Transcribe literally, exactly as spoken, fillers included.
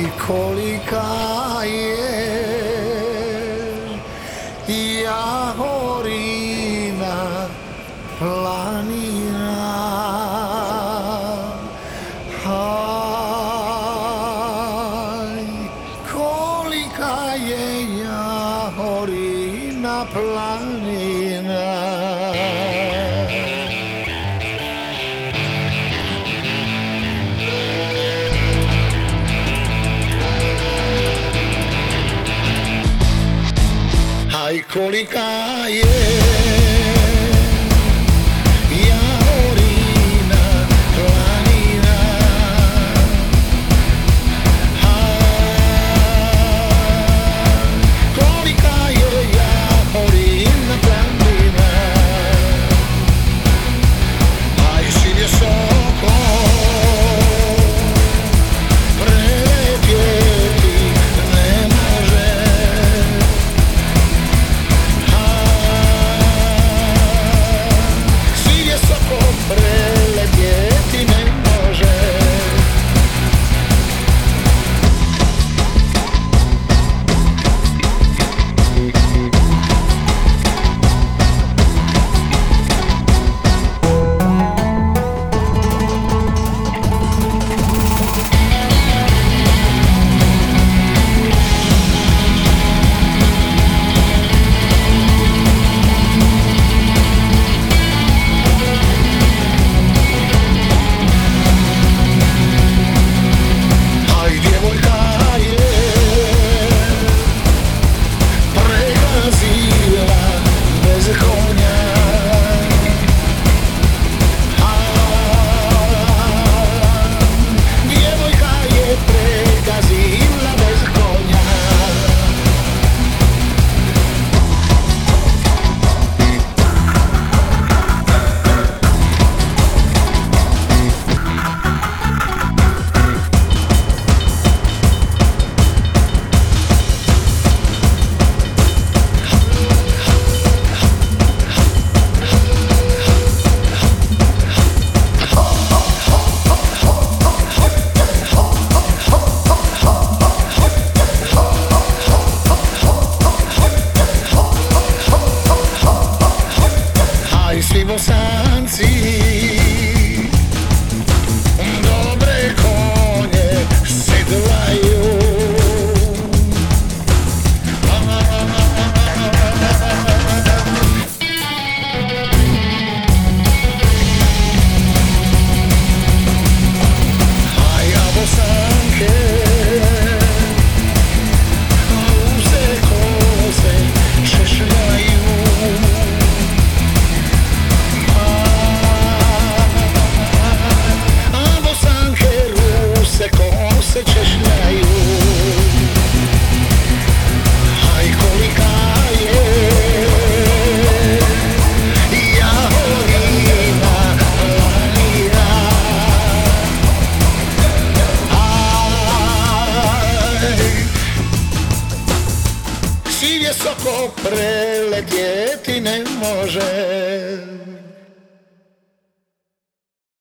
kolika je jahorina planina, aj, kolika je jahorina planina. Aj, kolika je jahorina planina, aj, kolika je jahorina planina, aj, si visoko preletjeti ne može. Preletjeti ne može. Svi Bosanci dobre konje sedlaju, a ja Bosanke ruse kose šešljaju. Se češljaju, aj, kolika je jahorina planina, aj, si visoko preletjeti ne može.